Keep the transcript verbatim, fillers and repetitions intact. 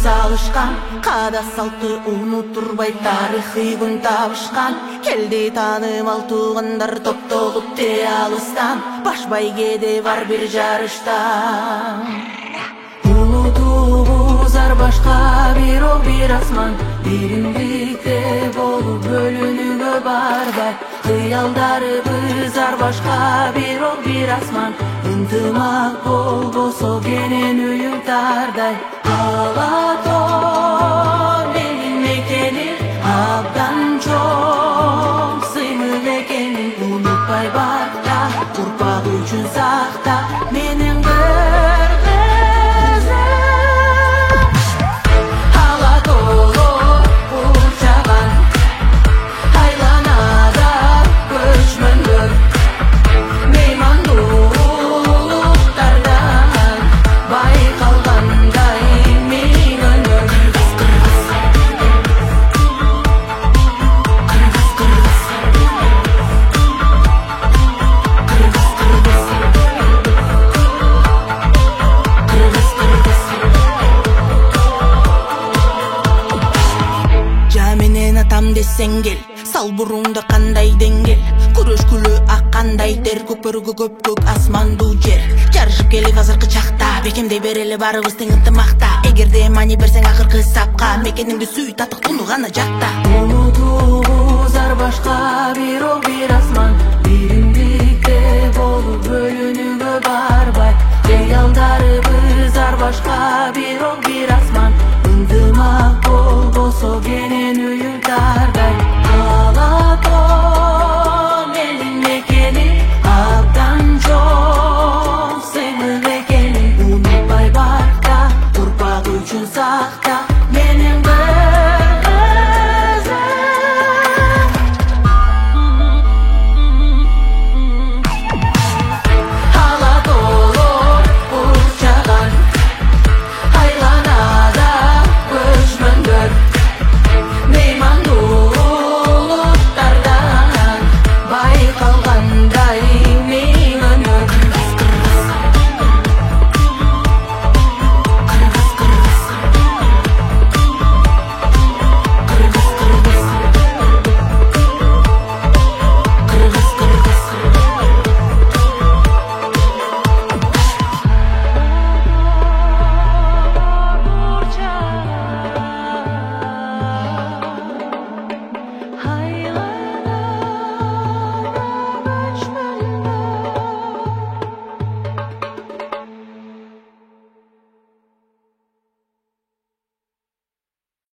салышкан, када салты унутурбай тарыхый күн табышкан. Келди таанымал туугандар топтолуп те алыстан, баш байгеде бар бир жарыштан. Улутуу зар башка бирок бир асман, биримдикте болуп бөлүнүүгө барбай. Кыялдарыбыз ар башка бирок бир асман, ынтымак болбосо кенен үйүң тардай. Ала тоо менин мекеним, абдан чоң сыймыл экенин унутпай барда, урпак үчүн сакта менин сеңгел, сал буруңда кандай деңгел, күрөшкүлө аккандай тер, көпөргө көпкөк асмандуу жер. Жарышып келип азыркы чакта, бекемдей берели барыбыз тең ынтымакта. Эгерде мани берсең акыркы сапка, мекениңди сүй, татык туну гана жакта. Улутуу зар башка бирок бир асман,